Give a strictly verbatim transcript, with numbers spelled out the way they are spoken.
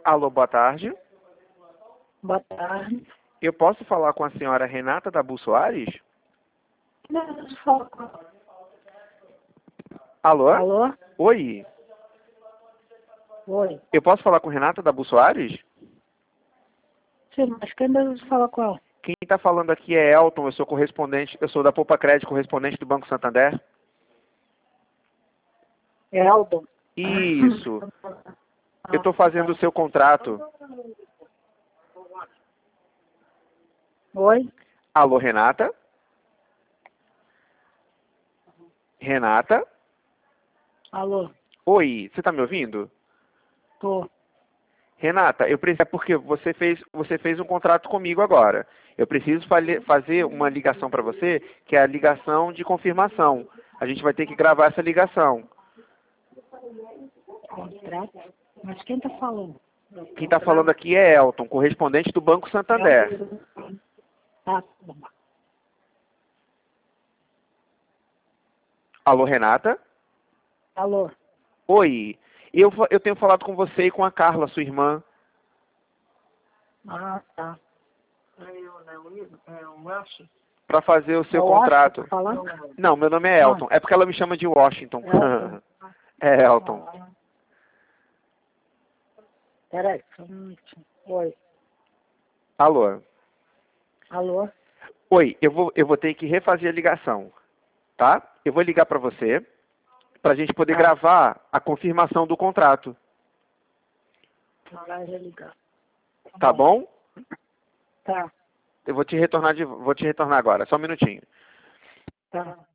Alô, boa tarde. Boa tarde. Eu posso falar com a senhora Renata Dabu Soares? Não, fala com- Alô? Alô? Oi. Oi. Eu posso falar com Renata Dabu Soares? Sim, mas quem deve falar com ela? Quem está falando aqui é Elton, eu sou correspondente, eu sou da Poupa Crédito, correspondente do Banco Santander. É Aldo? Isso. Eu estou fazendo o seu contrato. Oi? Alô, Renata? Renata? Alô? Oi, você está me ouvindo? Tô. Renata, eu preciso, é porque você fez, você fez um contrato comigo agora. Eu preciso fale- fazer uma ligação para você, que é a ligação de confirmação. A gente vai ter que gravar essa ligação. Contrato? Mas quem tá falando? Quem está falando aqui é Elton, correspondente do Banco Santander. Tá, tá bom. Alô, Renata? Alô? Oi, eu, fa- eu tenho falado com você e com a Carla, sua irmã, Ah, tá. para fazer o seu É o contrato. Washington falando? Não, meu nome é Elton. É porque ela me chama de Washington. Elton. É Elton. Ah. Peraí, só um minutinho. Oi. Alô? Alô? Oi, eu vou, eu vou ter que refazer a ligação, tá? Eu vou ligar para você, para a gente poder Tá. gravar a confirmação do contrato, Vai ligar. tá bom? Tá, Eu vou te retornar de, vou te retornar agora, só um minutinho. tá.